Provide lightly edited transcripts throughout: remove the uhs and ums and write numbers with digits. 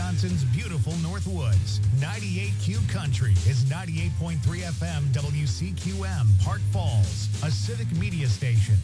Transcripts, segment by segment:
Wisconsin's beautiful Northwoods. 98Q Country is 98.3 FM WCQM, Park Falls, a civic media station.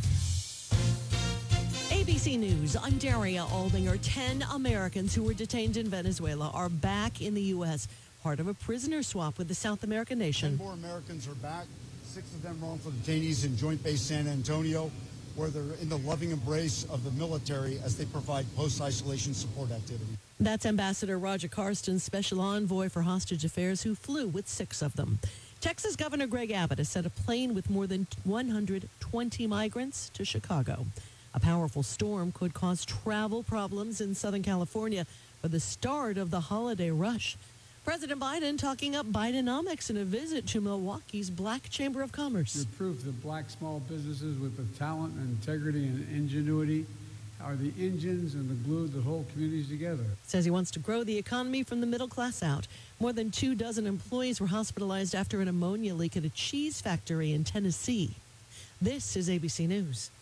ABC News, I'm Daria Aldinger. 10 Americans who were detained in Venezuela are back in the U.S., part of a prisoner swap with the South American nation. 10 more Americans are back, 6 of them wrongful detainees in Joint Base San Antonio, where they're in the loving embrace of the military as they provide post-isolation support activity. That's Ambassador Roger Carstens, special envoy for hostage affairs, who flew with 6 of them. Texas Governor Greg Abbott has sent a plane with more than 120 migrants to Chicago. A powerful storm could cause travel problems in Southern California for the start of the holiday rush. President Biden talking up Bidenomics in a visit to Milwaukee's Black Chamber of Commerce. It proves that black small businesses with the talent and integrity and ingenuity are the engines and the glue that hold communities together. Says he wants to grow the economy from the middle class out. More than 24 employees were hospitalized after an ammonia leak at a cheese factory in Tennessee. This is ABC News.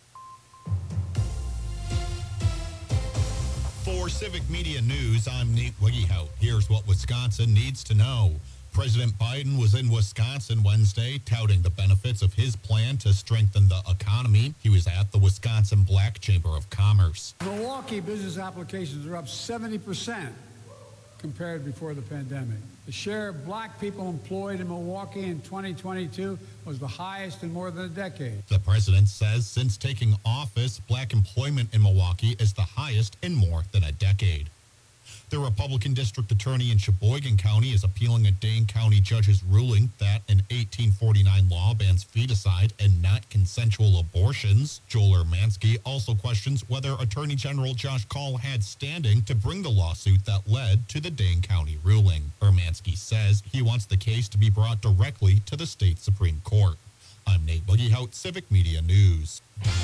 For Civic Media News, I'm Nate Wiggyhout. Here's what Wisconsin needs to know. President Biden was in Wisconsin Wednesday touting the benefits of his plan to strengthen the economy. He was at the Wisconsin Black Chamber of Commerce. Milwaukee business applications are up 70% compared before the pandemic. The share of black people employed in Milwaukee in 2022 was the highest in more than a decade. The president says since taking office, black employment in Milwaukee is the highest in more than a decade. The Republican district attorney in Sheboygan County is appealing a Dane County judge's ruling that an 1849 law bans feticide and not consensual abortions. Joel Ermansky also questions whether Attorney General Josh Kaul had standing to bring the lawsuit that led to the Dane County ruling. Ermansky says he wants the case to be brought directly to the state Supreme Court. I'm Nate Wiggyhout, Civic Media News.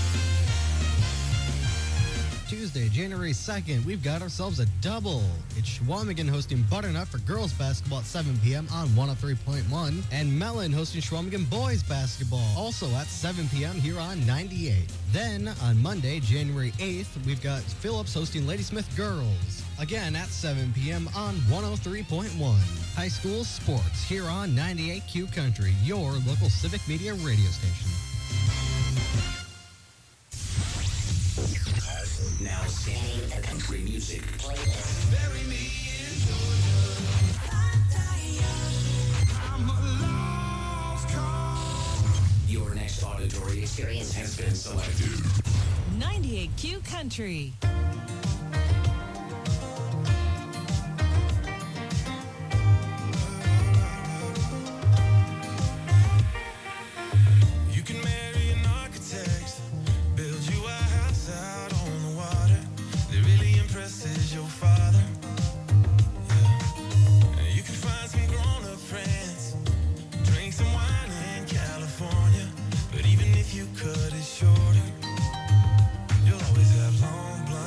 Tuesday, January 2nd, we've got ourselves a double. It's Shawamigan hosting Butternut for girls basketball at 7 p.m. on 103.1, and Mellon hosting Shawamigan boys basketball also at 7 p.m. here on 98. Then, on Monday, January 8th, we've got Phillips hosting Ladysmith girls, again at 7 p.m. on 103.1. High school sports here on 98Q Country, your local civic media radio station. Now singing the country music playlist. Bury me in Georgia. I'm a lost cause. Your next auditory experience has been selected. 98Q Country. You can marry an architect, build you a house out on the water that really impresses your father. Yeah. You can find some grown-up friends, drink some wine in California, but even if you cut it shorter, you'll always have long blonde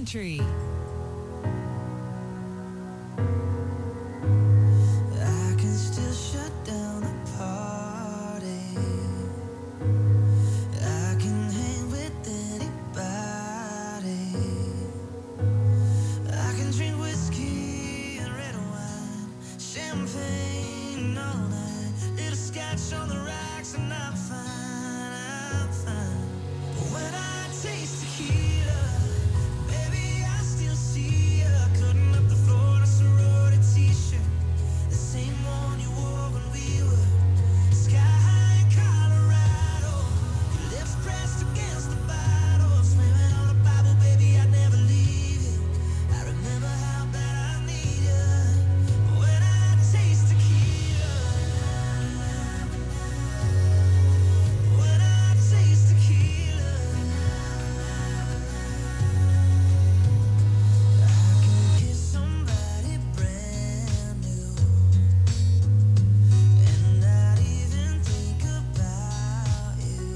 Country. I can still shut down the party. I can hang with anybody. I can drink whiskey and red wine, champagne all night, little scotch on the rocks, and I'm fine, I'm fine. But when I taste tequila, baby, I still see ya cutting up the floor in a sorority t-shirt, the same one you wore when we were sky high in Colorado. Your lips pressed against the bottle, swimming on a Bible, baby, I'd never leave you. I remember how bad I need you. When I taste tequila, when I taste tequila, I can kiss somebody brand new and not even think about you.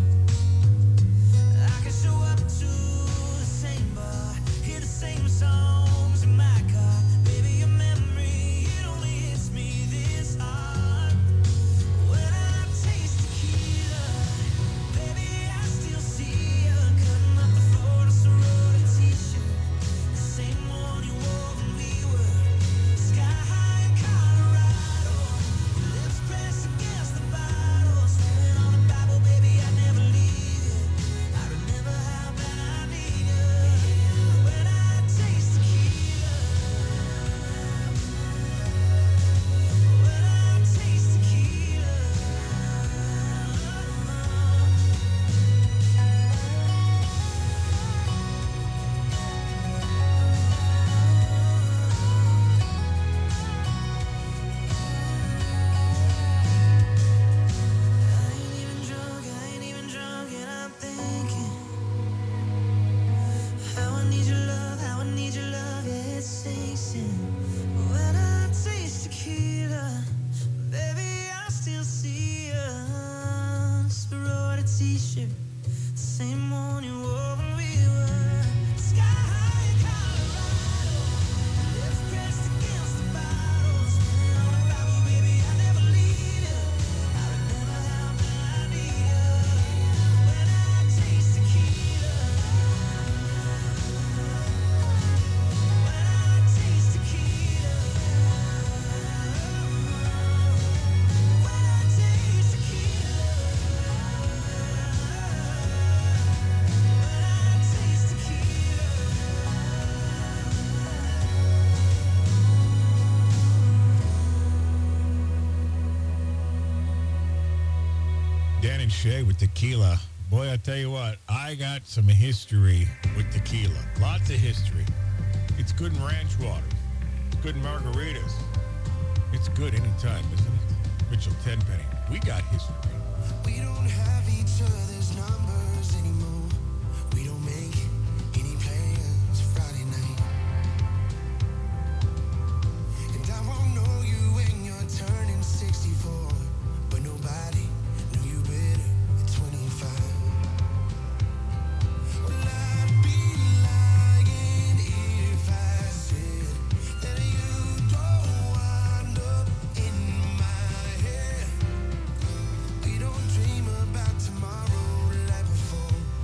I can show up to the same bar, hear the same songs in my car. Baby, your memory, it only hits me this hard. When I taste tequila, baby, I still see ya cutting up the floor in a sorority t-shirt, the same one you wore when we were sky high in Colorado. Your lips pressed against the bottle, swimming on a Bible, baby, I'd never leave you. I remember how bad I need you. When I taste tequila, when I taste tequila. I ain't even drunk, and I'm thinking how I need your love, how I need your love, yeah, it sinks in. When I taste tequila, baby, I still see ya. Sorority t-shirt, the same one you wore when we were sky high in Colorado. Lips pressed against the bottle, swimming on a Bible, baby, I never leave you. I remember how bad I need you. When I taste tequila, when I taste tequila, when I taste tequila, when I taste tequila. Dan and Shay with tequila. Boy, I tell you what, I got some history with tequila. Lots of history. It's good in ranch water. It's good in margaritas. It's good anytime, isn't it? Mitchell Tenpenny, we got history. We don't have each other's numbers anymore. We don't make any plans Friday night. And I won't know you when you're turning 64. But nobody knew you better at 25. Well, I'd be lying if I said that you don't wind up in my head. We don't dream about tomorrow like before.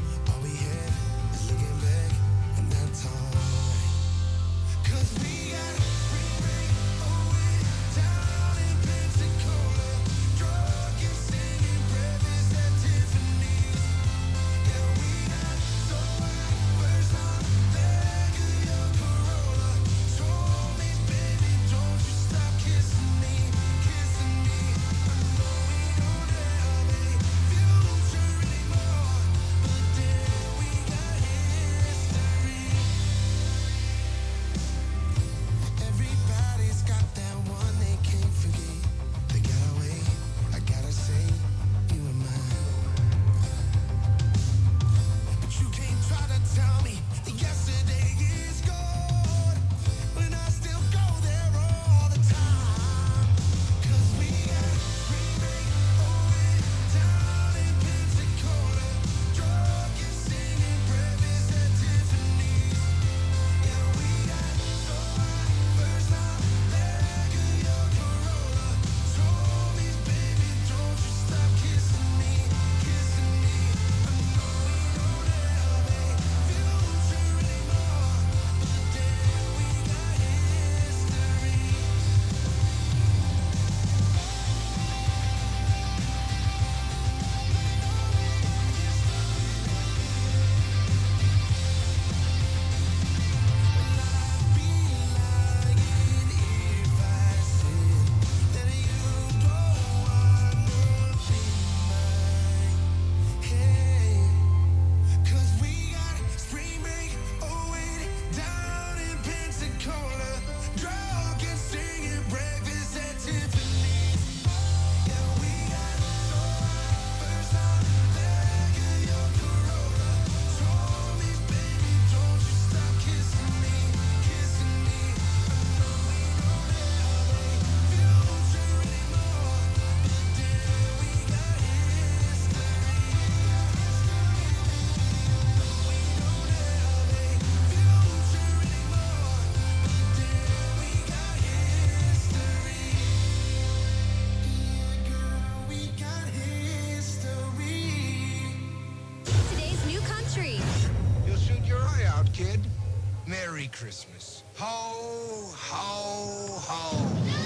Christmas. Ho, ho, ho.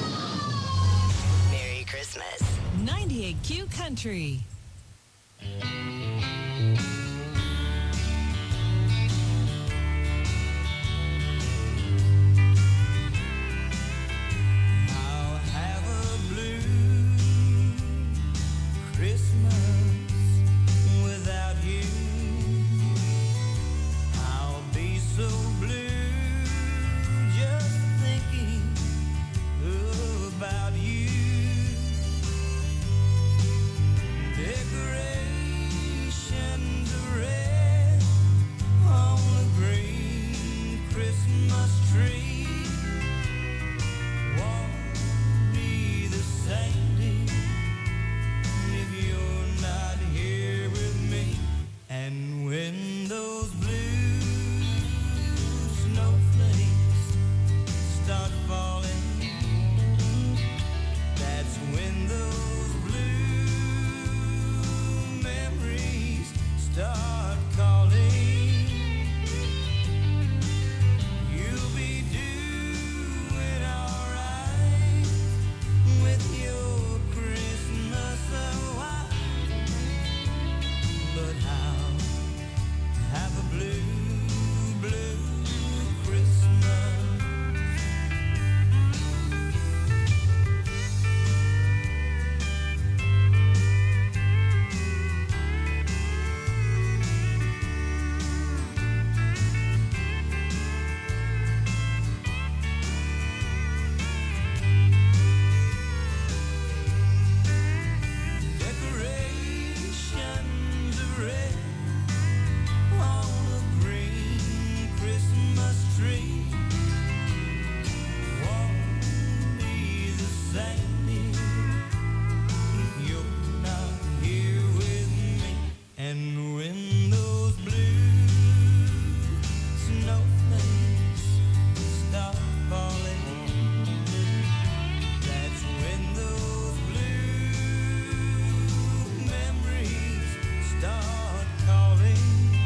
Merry Christmas. 98Q Country. I'll have a blue Christmas without you. I'll be so blue just thinking about you. Decorations of red on the green Christmas tree won't be the same if you're not here with me. And when those blue snowflakes start falling, that's when those blue memories start calling. You'll be doing alright with your Christmas white, but I'll have a blue, blue Christmas. Decorations of red on a green Christmas tree won't be the same if you're not here with me. And when those blue snowflakes start falling, that's when those blue memories start calling.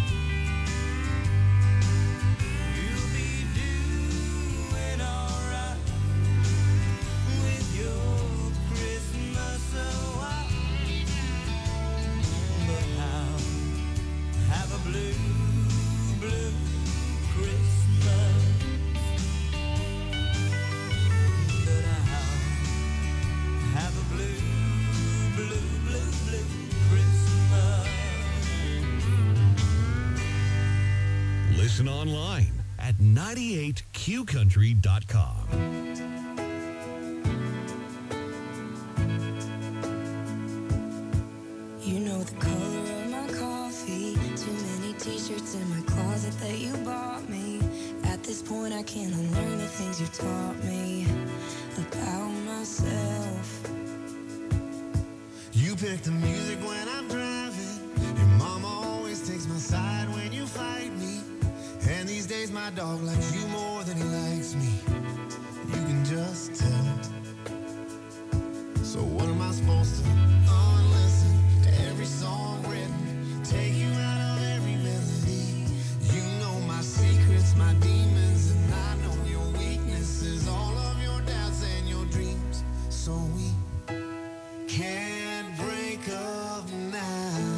You'll be doing alright with your Christmas white, but I'll have a blue, blue Christmas. But I'll have a blue, blue, blue, blue Christmas. Listen online at 98qcountry.com. You know the color of my coffee. Too many t-shirts in my closet that you bought me. At this point I can't unlearn the things you taught me about myself. You pick the music when I'm driving. Your mama always takes my side when you fight me. And these days my dog likes you more than he likes me. You can just tell. So what am I supposed to unlisten to every song written? Take you out of every melody. You know my secrets, my demons, and I know your weaknesses, all of your doubts and your dreams. So we can't break up now.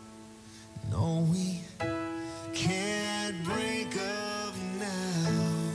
No, we can't break up now.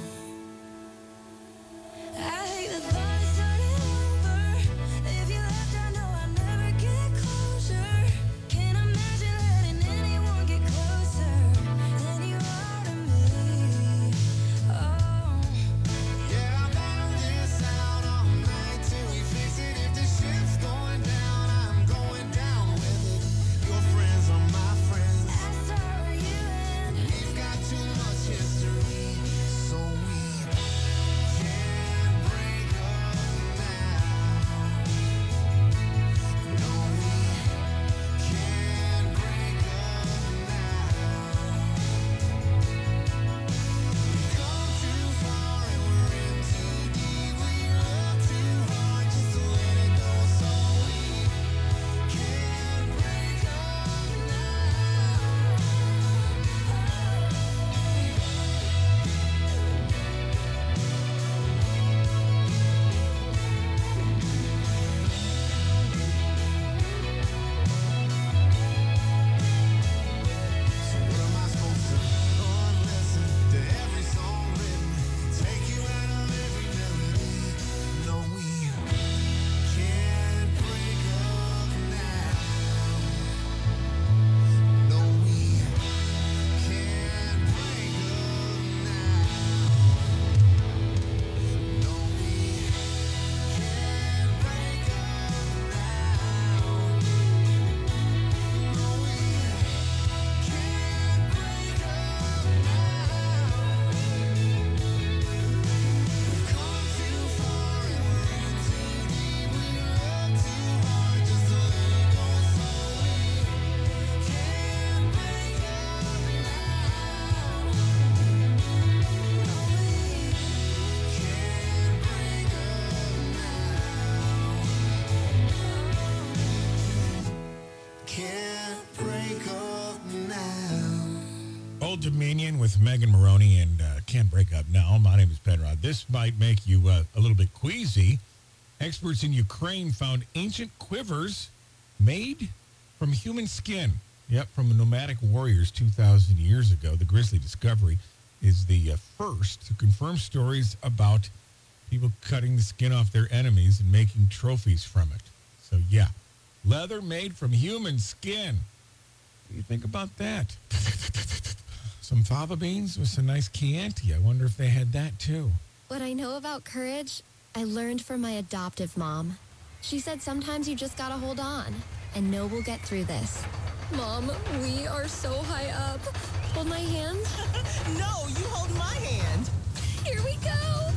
with Megan Maroney and Can't Break Up Now. My name is Penrod. This might make you a little bit queasy. Experts in Ukraine found ancient quivers made from human skin. Yep, from nomadic warriors 2,000 years ago. The grisly discovery is the first to confirm stories about people cutting the skin off their enemies and making trophies from it. So, yeah, leather made from human skin. What do you think about that? Some fava beans with some nice Chianti. I wonder if they had that, too. What I know about courage, I learned from my adoptive mom. She said sometimes you just gotta hold on and know we'll get through this. Mom, we are so high up. Hold my hand. No, you hold my hand. Here we go.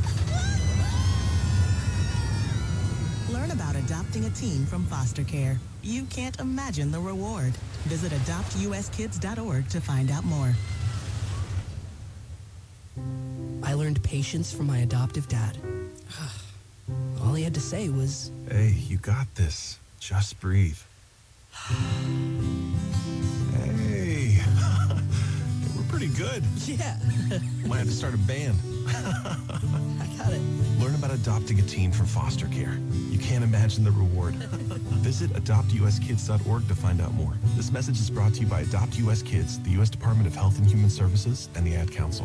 Learn about adopting a teen from foster care. You can't imagine the reward. Visit adoptuskids.org to find out more. I learned patience from my adoptive dad. All he had to say was, "Hey, you got this. Just breathe." Hey, we're pretty good. Yeah. Might have to start a band. I got it. Learn about adopting a teen from foster care. You can't imagine the reward. Visit adoptuskids.org to find out more. This message is brought to you by Adopt US Kids, the U.S. Department of Health and Human Services, and the Ad Council.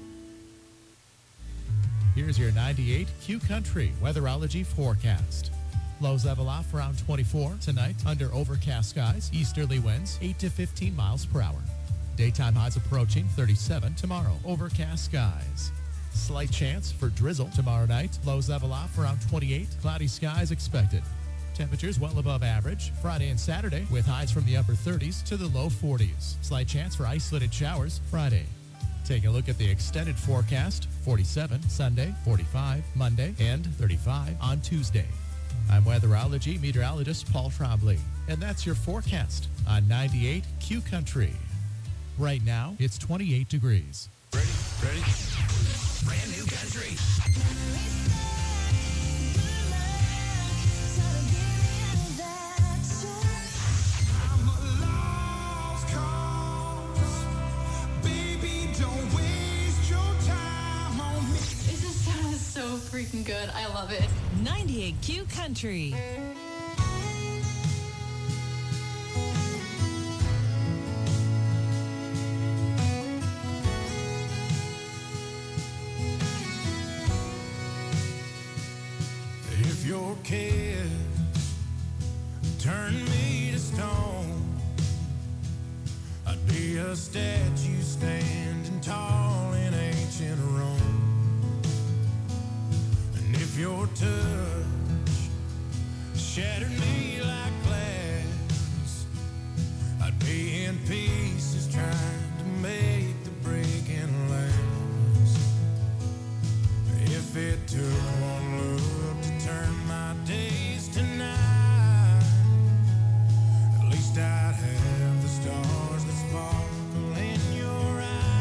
Here's your 98 Q Country weatherology forecast. Lows level off around 24 tonight under overcast skies, easterly winds 8 to 15 miles per hour. Daytime highs approaching 37 tomorrow, overcast skies. Slight chance for drizzle tomorrow night. Lows level off around 28, cloudy skies expected. Temperatures well above average Friday and Saturday with highs from the upper 30s to the low 40s. Slight chance for isolated showers Friday. Take a look at the extended forecast. 47 Sunday, 45 Monday, and 35 on Tuesday. I'm weatherology meteorologist Paul Trombley, and that's your forecast on 98 Q Country. Right now, it's 28 degrees. Ready? Brand new country. So freaking good. I love it. 98 Q Country. If your kids turn me to stone, I'd be a statue standing tall in ancient Rome. If your touch shattered me like glass, I'd be in pieces trying to make the breaking last. If it took one look to turn my days to night, at least I'd have the stars that sparkle in your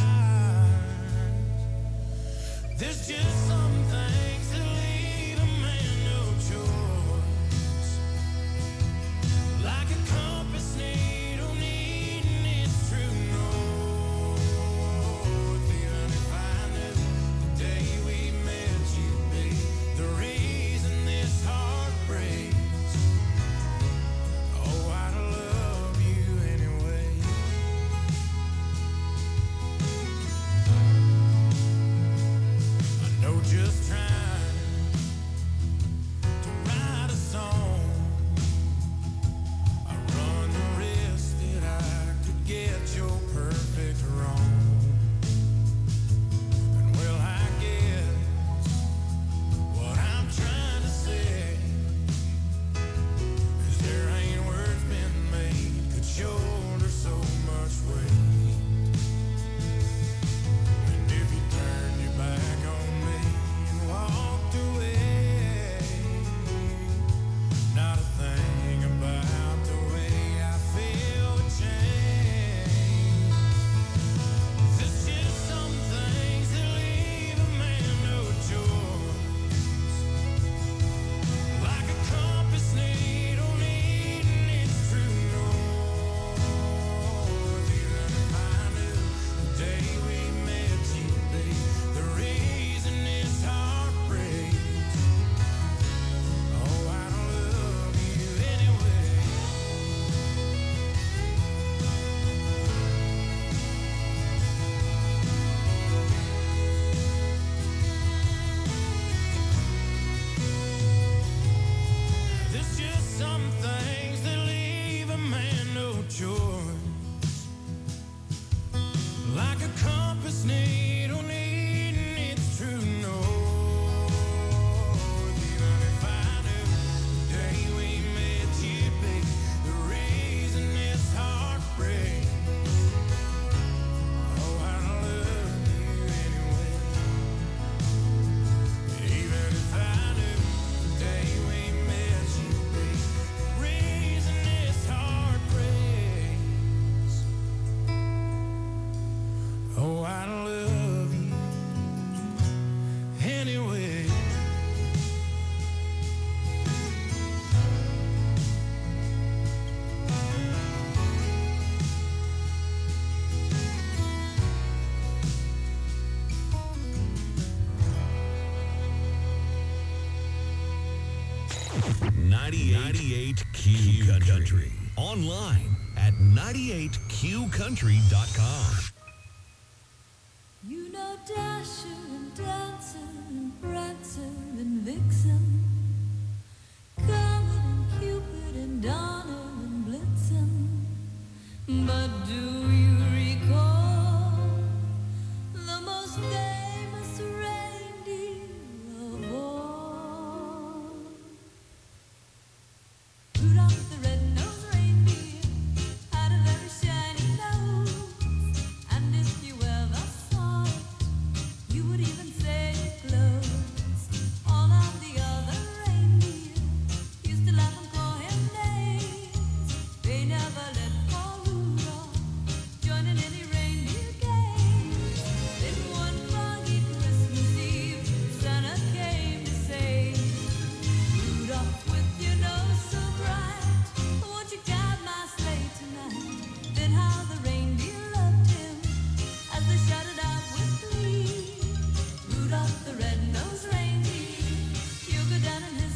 eyes. There's just some things that leave a man no choice, like a compass needle needing its true north. Even if I knew the day we met you'd be the reason this heart breaks, oh, I'd love you anyway. I know just trying to write a song, I run the risk that I could get your perfect wrong. And well, I guess what I'm trying to say is there ain't words been made could shoulder so much weight. And if you turned your back on me and walked 98 Q Country. Online at 98QCountry.com. You know Dasher and Dancer and Prancer and Vixen, Comet and Cupid and Donner and Blitzen. But do you recall the most famous reindeer of all? Rudolph the red-nosed reindeer had a very shiny nose, and if you ever saw it, you would even say it glows. All of the other reindeer used to laugh and call him names. They never let poor Rudolph join in any reindeer games. Then one foggy Christmas Eve, Santa came to say, Rudolph, with your nose so bright, won't you guide my sleigh tonight? Then how the reindeer loved him as they shouted out with glee, Rudolph the red-nosed reindeer, you'll go down in history.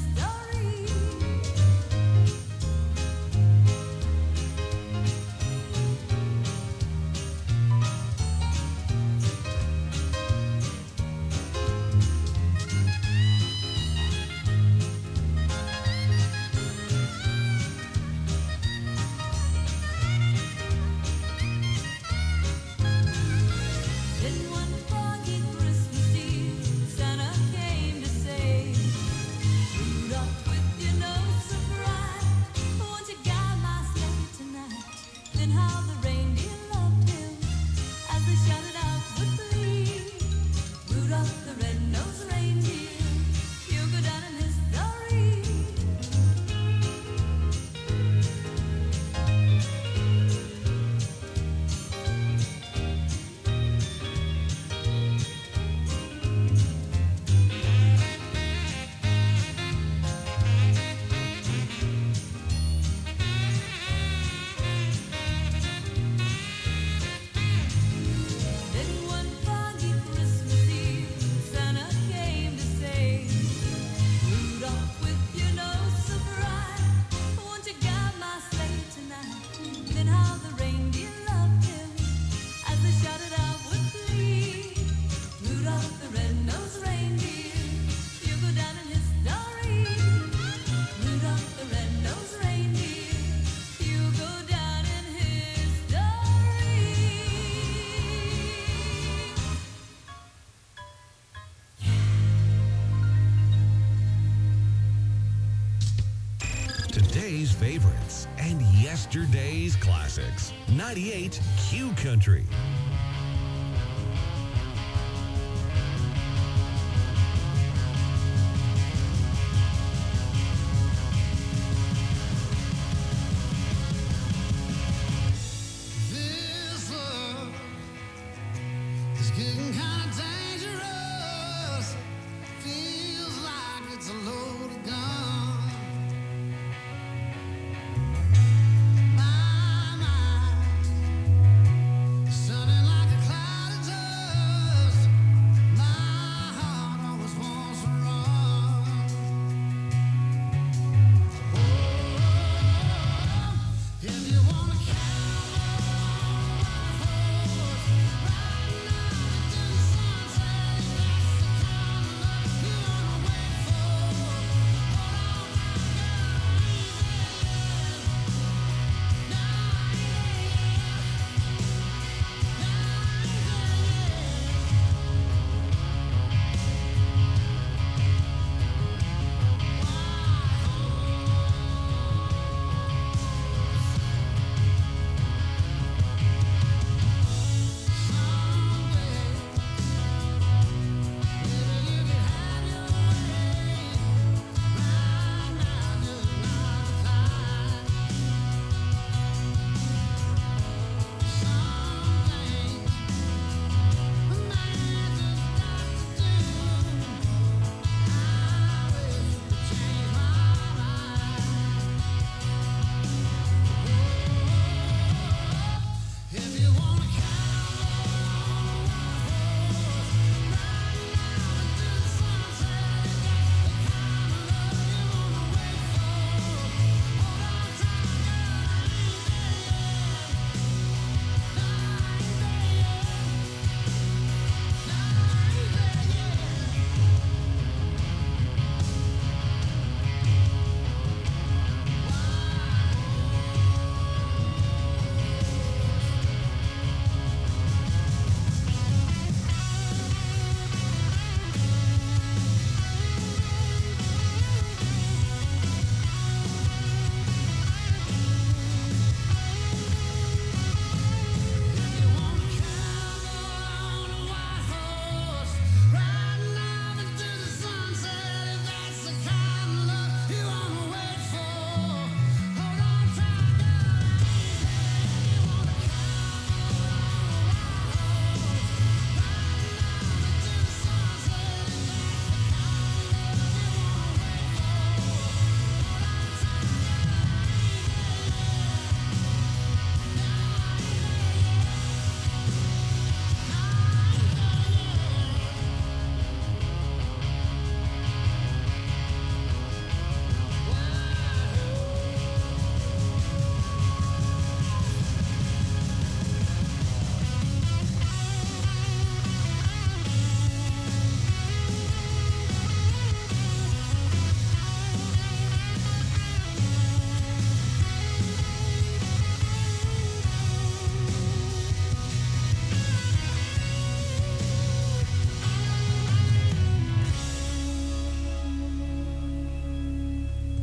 Then one foggy Christmas Eve, Santa came to say, Rudolph, with your nose so bright, won't you guide my sleigh tonight? Then how the reindeer loved him as they shouted out with glee, Rudolph the red-nosed reindeer, you'll go down in history. Then one foggy Christmas Eve, Santa came to say, Rudolph, with your nose so bright, won't you guide my sleigh tonight? Then how the reindeer loved him as they shouted out with glee, Rudolph the red-nosed reindeer, you'll go down in history. Rudolph the red-nosed reindeer, you'll go down in history. Today's favorites and yesterday's classics. 98 Q Country. This love is getting kind of dangerous. Feels like it's a loaded gun. My mind is turning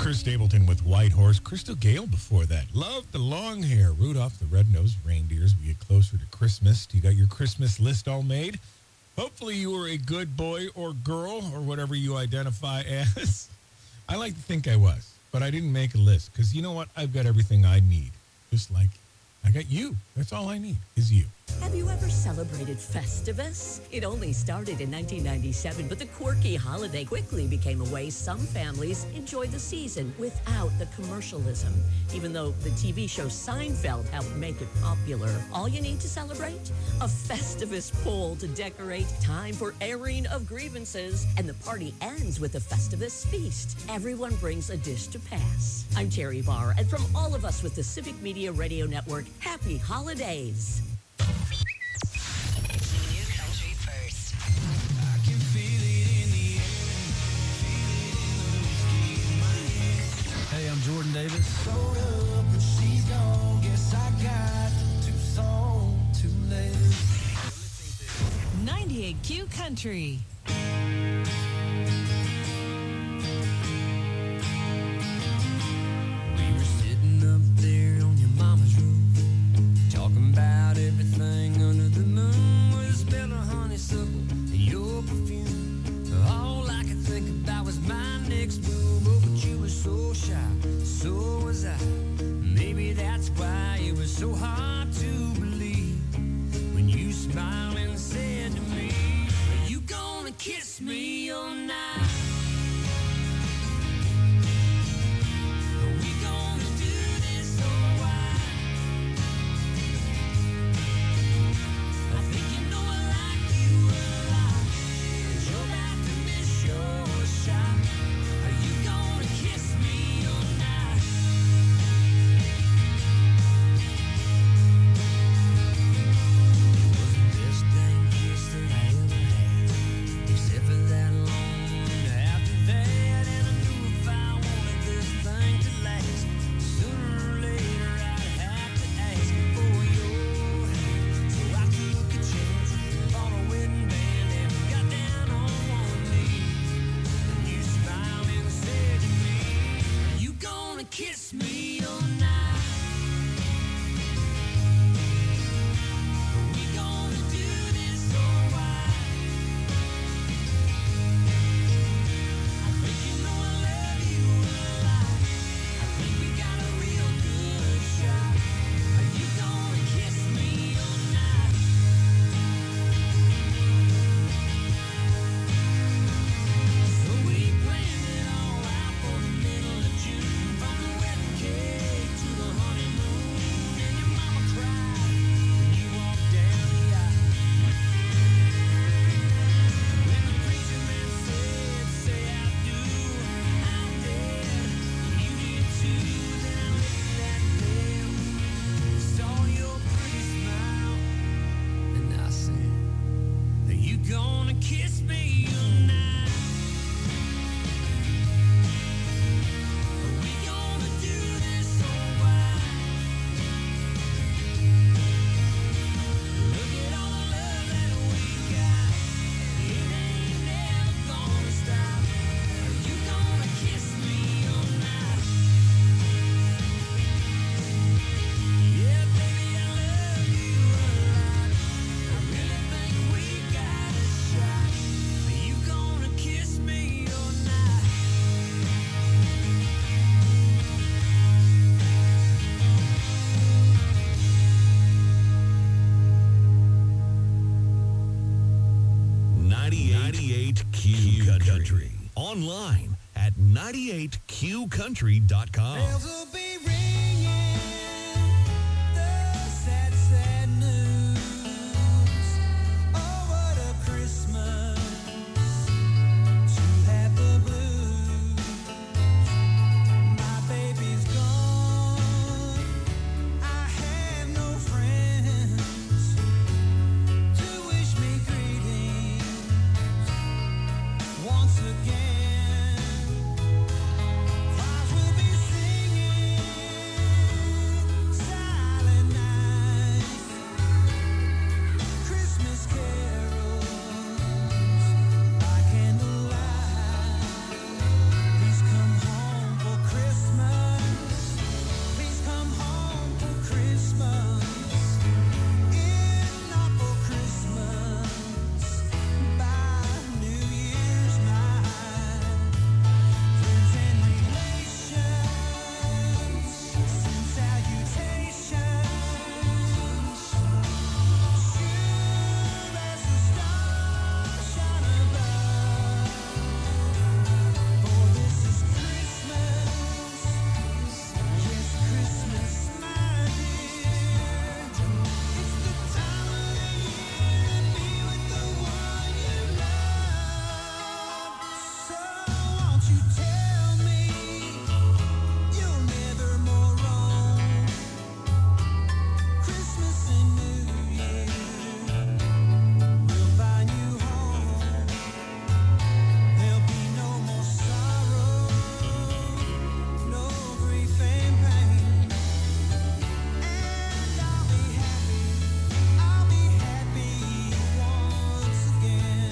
Chris Stapleton with White Horse. Crystal Gale before that. Loved the long hair. Rudolph the Red-Nosed Reindeer as we get closer to Christmas. You got your Christmas list all made? Hopefully you were a good boy or girl or whatever you identify as. I like to think I was, but I didn't make a list because you know what? I've got everything I need. Just like I got you. That's all I need is you. Have you ever celebrated Festivus? It only started in 1997, but the quirky holiday quickly became a way some families enjoy the season without the commercialism. Even though the TV show Seinfeld helped make it popular, all you need to celebrate? A Festivus pole to decorate, time for airing of grievances, and the party ends with a Festivus feast. Everyone brings a dish to pass. I'm Terry Barr, and from all of us with the Civic Media Radio Network, happy holidays. Hey, I'm Jordan Davis. Load up and she's gone. Guess I got too soon, too late. 98Q Country. We were sitting up there on your mama's roof, talking about everything under the moon with a smell of honeysuckle and your perfume. All I could think about was my next move. But you were so shy, so was I. Maybe that's why it was so hard to believe when you smiled and said to me, "Are you gonna kiss me all night? Are we gonna do this all right? I think you know I like you a lot, but you're about to miss your shot. Are you gonna kiss me all night?" It was the best dang kiss that I ever had, except for that long one after that. And I knew if I wanted this thing to last, sooner or later I'd have to ask for your hand. So I took a chance, bought a wedding band, and got down on one knee. And you smiled and said to me, "Are you gonna kiss me all night? Are we gonna do this all right? I think you know I love you a lot. I think we got a real good shot. Are you gonna kiss me all night?" So we planned it all out for the middle of June, from the wedding cake to the honeymoon. And your mama cried when you walked down the aisle. When the preacher man said, "Say I do," I did. You did too. Then I lifted that veil, saw your pretty smile, and I said, "Are you gonna kiss me tonight? Are we gonna do this all right? Look at all the love that we got. It ain't never gonna stop. Are you gonna kiss me all night? Yeah, baby, I love you a lot. I really think we got a shot. Are you gonna kiss me all night? Ninety-eight Q Country. Online at 98QCountry.com. Bells will be ringing the sad, sad news. Oh, what a Christmas to have the blues. My baby's gone. I have no friends to wish me greetings once again. Choirs will be singing you tell me you're never more wrong? Christmas and New Year will find you home. There'll be no more sorrow, no grief and pain. And I'll be happy once again.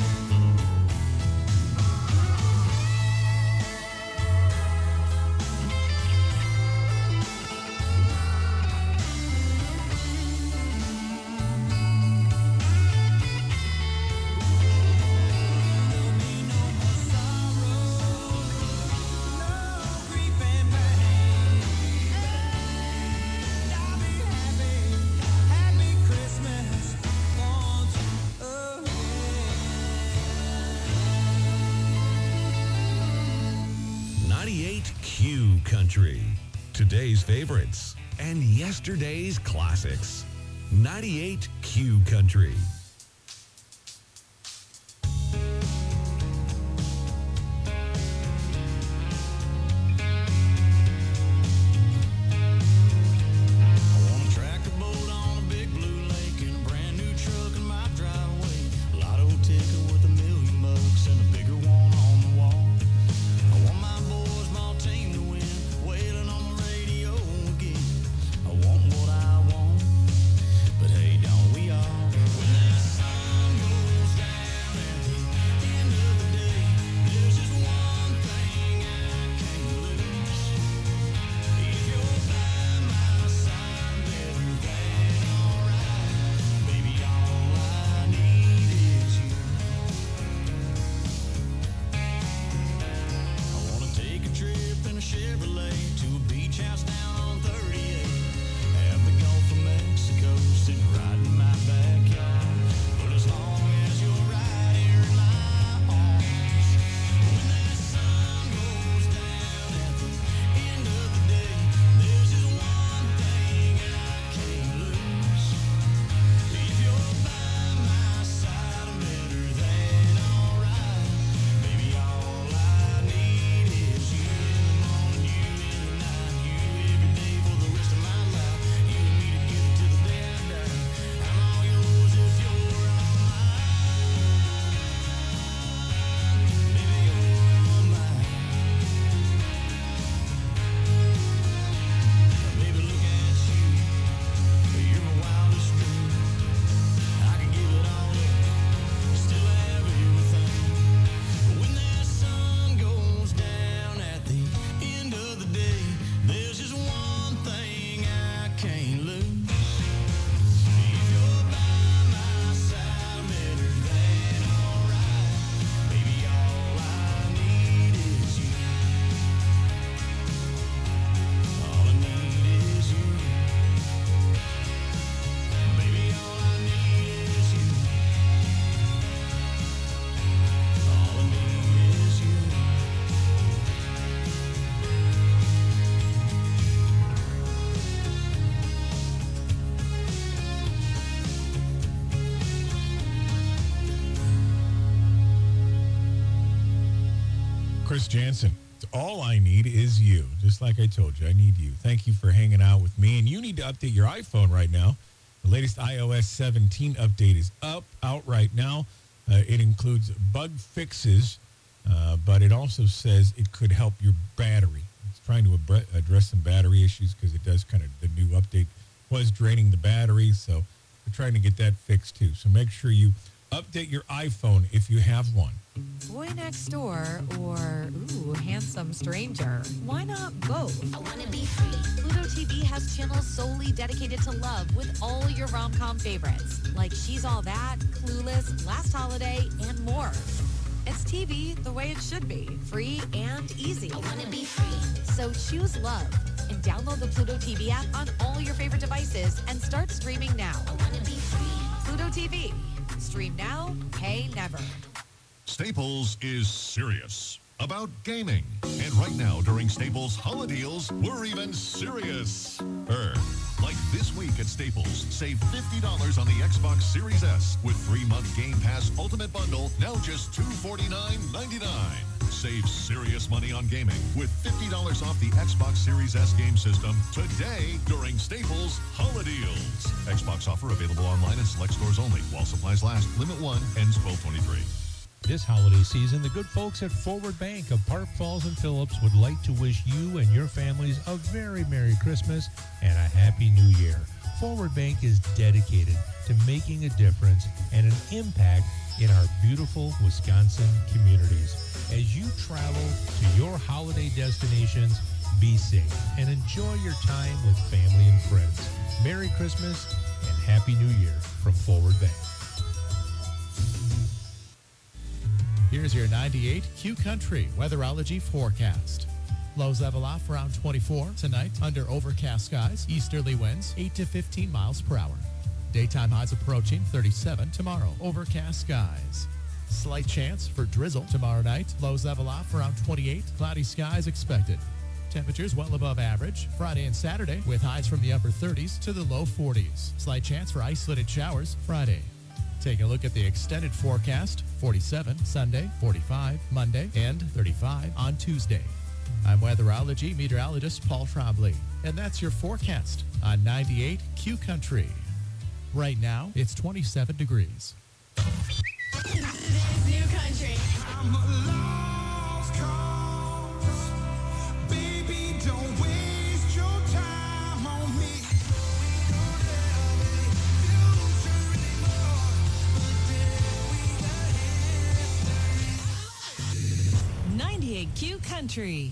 Grief and pain. And I'll be happy Christmas once again. 98 Q Country. Today's favorites and yesterday's classics. 98 Q Country. I want a tractor boat on a big blue lake and a brand new truck in my driveway. A lotto ticket with 1,000,000 bucks and a bigger one on the wall. I want my boys, my team to win, wailing on the radio again. I want what I want, but hey, don't we all? When that sun goes down at the end of the day, there's just one thing I can't lose. If you're by my side, better than alright. Baby, all I need is you. I wanna take a trip in a Chevrolet to a beach house down on 38. Have the Gulf of Mexico sitting right in my backyard. But as long as you're right here in my arms, when that sun goes down at the end of the day, there's just one thing I can't lose. If you're by my side, I'm better than alright. Baby, all I need is you in the morning, you in the night, you every day for the rest of my life. You and me together till the day I die. I'm all yours if you're all mine. Baby, you're all mine. Baby, look at you. You're my wildest dream. I could give it all up, still have everything. But when that sun goes down at the end of the day, there's just one thing I can't lose. If you're by my side, I'm better than alright. Baby, all I need is you. All I need is you. Baby, all I need is you. All I need is you. Chris Jansen. All I need is you. Just like I told you, I need you. Thank you for hanging out with me. And you need to update your iPhone right now. The latest iOS 17 update is out right now. It includes bug fixes, but it also says it could help your battery. It's trying to address some battery issues because it does kind of, the new update was draining the battery. So we're trying to get that fixed too. So make sure you update your iPhone if you have one. Boy Next Door or, ooh, Handsome Stranger. Why not both? I wanna be free. Pluto TV has channels solely dedicated to love with all your rom-com favorites, like She's All That, Clueless, Last Holiday, and more. It's TV the way it should be, free and easy. I wanna be free. So choose love and download the Pluto TV app on all your favorite devices and start streaming now. I wanna be free. Pluto TV. Stream now, pay never. Staples is serious about gaming. And right now, during Staples Holiday Deals, we're even serious. Like this week at Staples, save $50 on the Xbox Series S with 3-month Game Pass Ultimate Bundle, now just $249.99. Save serious money on gaming with $50 off the Xbox Series S game system today during Staples Holiday Deals. Xbox offer available online in select stores only while supplies last. Limit 1 ends 12/23. This holiday season, the good folks at Forward Bank of Park Falls and Phillips would like to wish you and your families a very Merry Christmas and a Happy New Year. Forward Bank is dedicated to making a difference and an impact in our beautiful Wisconsin communities. As you travel to your holiday destinations, be safe and enjoy your time with family and friends. Merry Christmas and Happy New Year from Forward Bank. Here's your 98 Q Country weatherology forecast. Lows level off around 24 tonight under overcast skies, easterly winds 8 to 15 miles per hour. Daytime highs approaching 37 tomorrow, overcast skies. Slight chance for drizzle tomorrow night. Lows level off around 28, cloudy skies expected. Temperatures well above average Friday and Saturday with highs from the upper 30s to the low 40s. Slight chance for isolated showers Friday. Take a look at the extended forecast. 47 Sunday, 45 Monday, and 35 on Tuesday. I'm weatherology meteorologist Paul Trombley, and that's your forecast on 98 Q Country. Right now, it's 27 degrees. This new country. I'm a lost cause. Baby, don't waste your time on me. 98 Q Country.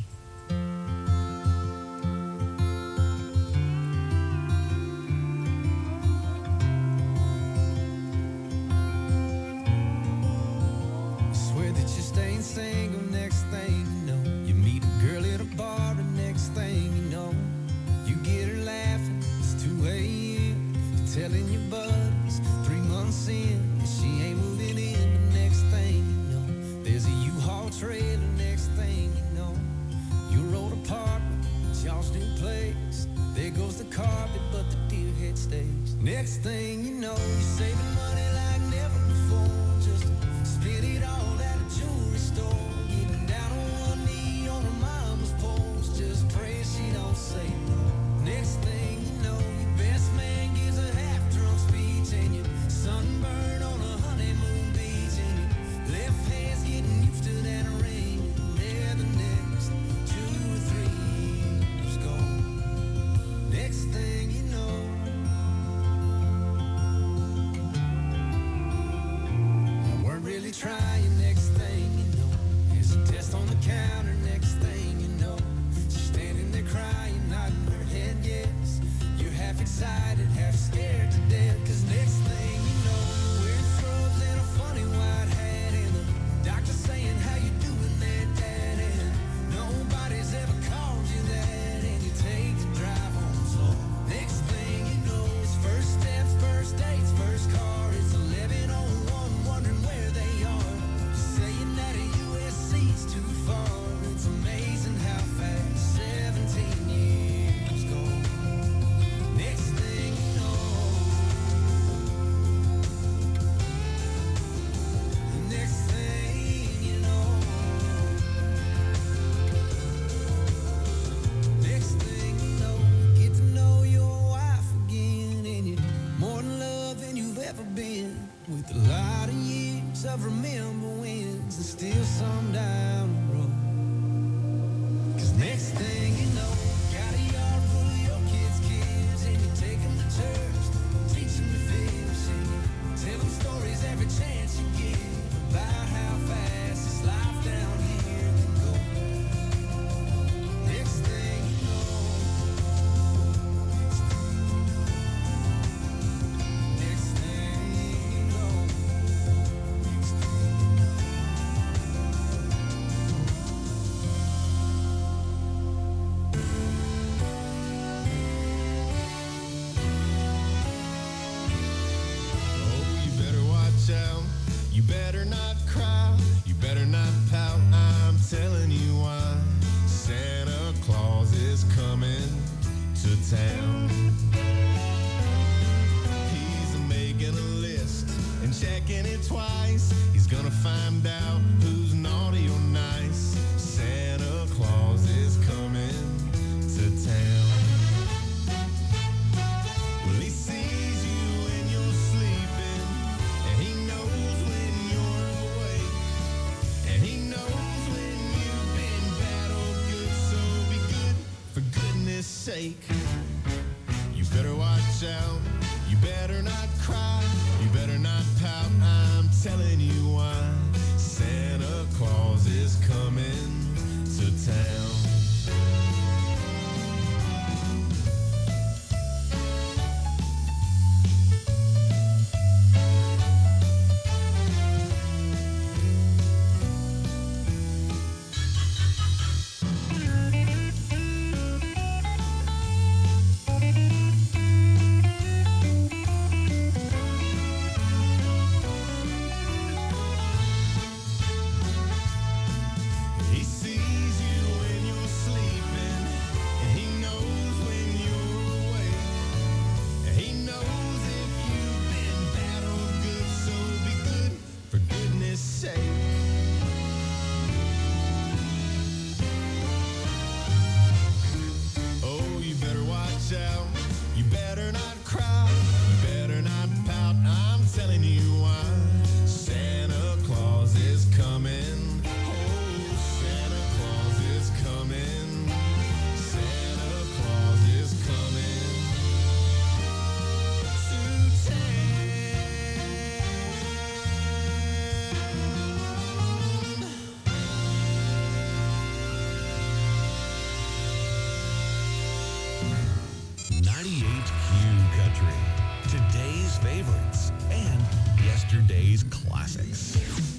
Swear that you're staying single, next thing you know. You meet a girl at a bar, and next thing you know, you get her laughing. It's 2 a.m. You're telling your buddies 3 months in, and she ain't moving in. The next thing you know, there's a U-Haul trailer. Next thing you know, your old apartment, it's y'all's new place. There goes the carpet, but the deer head stays. Next thing you know, you're saving money like never before. Just spend it all at a jewelry store. Getting down on one knee on her mama's porch. Just pray she don't say no. Next thing you know, your best man gives a half-drunk speech, and you're sunburned on a honeymoon beach, and your left hand's getting used to that ring. And there the next 2 or 3 years go. Next thing you know, I weren't really trying. Next thing you know, there's a test on the counter. Next thing you know, she's standing there crying, nodding her head yes. You're half excited, half scared to death. Cause next thing you know, you're wearing scrubs and a funny white hat, and the doctor saying, how you doing there, Dad? And nobody's ever called you that, and you take the drive home slow. Next thing you know, it's first steps, first dates, first car. It's 11:01, wondering where they are. You're saying that a USC's too far. It's amazing how fast 17 years go. Next thing you know, next thing you know, next thing you know, you get to know your wife again, and you're more in love than you've ever been. With a lot of years of remember wins, and still some down the road. Cause next thing you know, got a yard full of your kids, and you take them to church, teach them to fish, and you tell them stories every chance you get about how fast this life down here can go. Next thing you know, next thing you know, oh, you better watch out. You better not cry. You better not pout. I'm telling you why. Santa Claus is coming to town. He's making a list and checking it twice. He's gonna find out who's naughty or nice. goodness sake, you better watch out. You better not cry. You better not pout. I'm telling you why. Santa Claus is coming to town. He sees you when you're sleeping, and he knows when you're awake. And he knows if you've been bad or good, so be good for goodness sake. Oh, you better watch out. You better not cry. You better not pout. I'm telling you why. Santa Claus is coming. Oh, Santa Claus is coming. Santa Claus is coming to town. 98 Q Country. Today's favorites and yesterday's classics.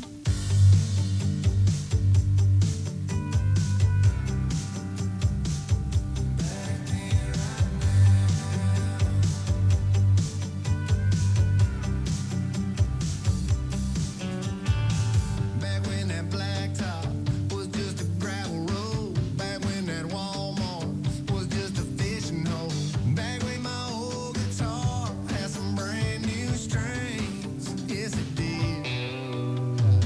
Back when that blacktop was just a gravel road. Back when that Walmart was just a fishing hole. Back when my old guitar had some brand new strings. Yes, it did.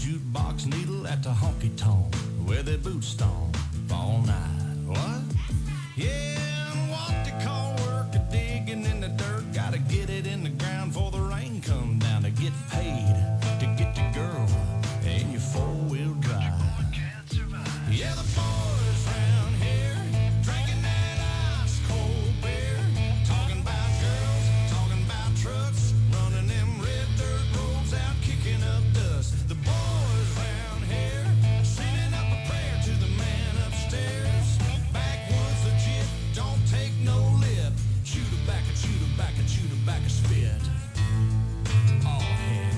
jukebox needle at the honky tonk where they boot stomp all night. What? Yeah, what they call work a digging in the dirt. Gotta get it in the ground before the rain come down to get paid to get the girl in your four-wheel drive. Yeah, the boys round here drinking that ice cold beer, talking about girls, talking about trucks, running them red dirt roads out, kicking up dust. The boys round here sending up a prayer to the man upstairs. Backwoods legit, don't take no lip. Shoot her back and shoot her back and shoot her back and spit. Oh heck.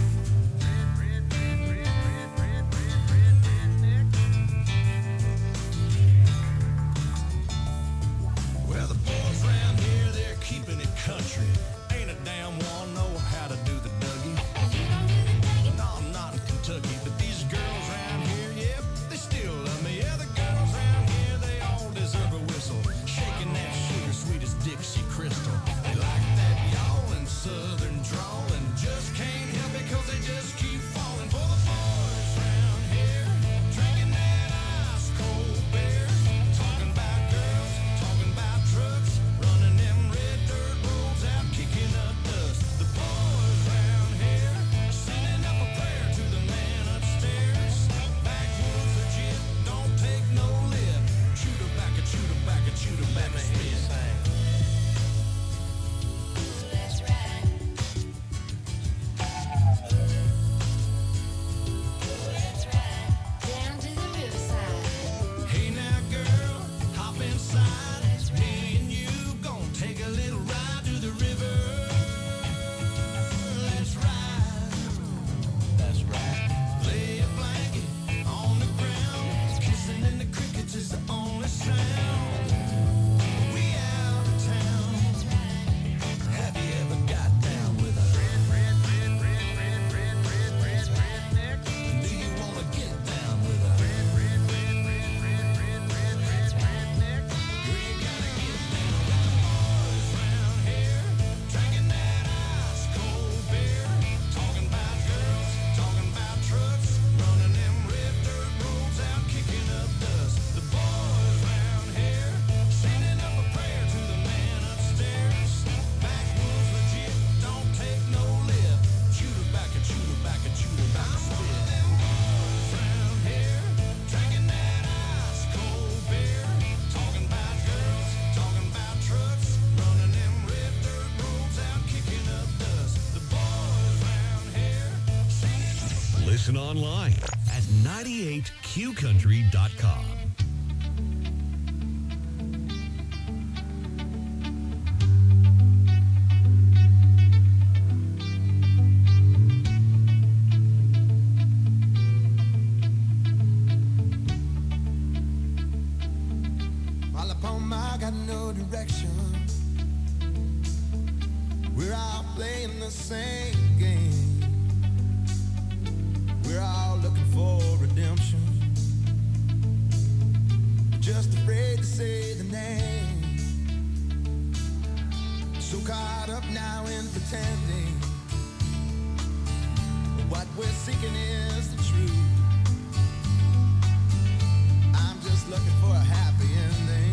Well, the boys round here, they're keeping it country. Ain't a damn one know how to do the Dougie. No, not in Kentucky, but these girls round here, yep, they still love me. Yeah, the girls round here, they all deserve a whistle. Shaking that sugar sweet as Dixie Crystal. They like that yawling southern drawl and just can't help it 'cause they just keep falling for the boys round here. Drinking that ice cold beer, talking about girls, talking about trucks, running them red dirt roads out, kicking up dust. The boys round here sending up a prayer to the man upstairs. Backwoods legit, don't take no lip. Shoot her back and shoot her back and shoot her back and spit. Down to the riverside. Hey now, girl, hop inside. Me and you gon' take a little ride to the river. Let's ride. That's right. Lay a blanket on the ground. Kissing in the crickets is the only sound. We out of town. Have you ever got down with a Do you wanna get down with a drinking that ice cold beer, talking about girls, talking about trucks, running them red dirt roads out, kicking up dust. The boys round here sending up a prayer to the man upstairs. Backwoods legit, don't take no lip. Shoot her back and shoot her back and shoot her back and spit. Them boys round here drinking that ice cold beer, talking about girls, talking about trucks, running them red dirt roads out, kicking up dust. The boys round here singing. Listen online at 98qcountry.com. All upon my got no direction. We're all playing the same game. We're all looking for redemption. Just afraid to say the name. So caught up now in pretending. What we're seeking is the truth. I'm just looking for a happy ending.